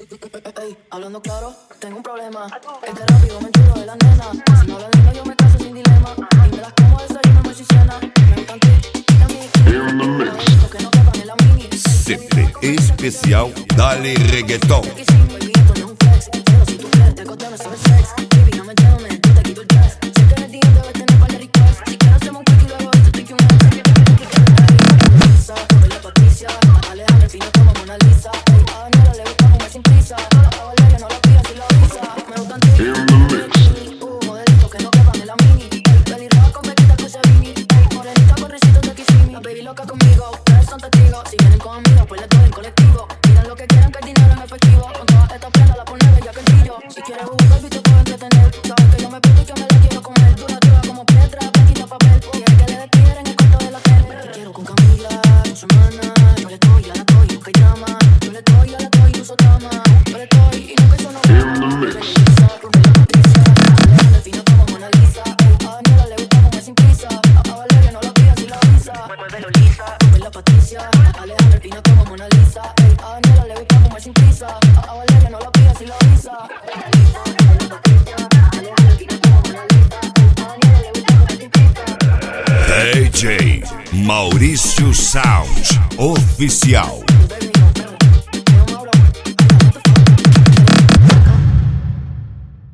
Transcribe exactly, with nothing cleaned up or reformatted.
Ey, hablando claro, tengo un problema. Este rápido me enchulo de la nena. Si no hablan lindo yo me caso sin dilema. Y me las como de desayuno, almuerzo y cena. Me gustan ti y a mí. Los que no quepan en la mini. C P especial Dale Reggaeton. Baby, esto no es un flex, pero si tú quieres te contame sobre sex. Baby, no me llames, yo te quito el dress. Sé que en el día debes tener par de requests. Si quieres hacemos un quick y luego dice estoy que un ex. Lisa, Bella Patricia, Alejandra fina como Mona Lisa. A Daniela le gusta comer sin prisa. A Valeria no la pidas si la avisa. Me gustan ti, uh, modelitos que no quepan en la mini. Pelirroja con pequita que se vini. Morenita con risitos de Kissimmee. La baby loca conmigo, ustedes son testigos. Si vienen con amigos pues les doy en colectivo. Pidan lo que quieran que el dinero es efectivo. Con todas estas prendas la pone bella que el brillo. Si quieres jugar baby te puedo entretener. Sabes que yo me pierdo y que me la quiero comer. Dura, dura como piedra, blanquita papel. Quiere que le despiden en el cuarto del hotel. Te quiero con Camila, con su hermana. Yo le doy, a la doy, nunca hay drama. Yo le doy, a la doy, uso trama. Yo le doy y nunca yo no gama. Lisa, Bella Patricia, Alejandra fina como Mona Lisa. A Daniela le gusta comer sin prisa. A Valeria no la pidas si la avisa. Muévelo Lisa, Bella Patricia, Alejandra fina como Mona Lisa. A Daniela le gusta comer sin prisa. A Valeria no la pidas si la avisa. D J Maurício Sound Oficial.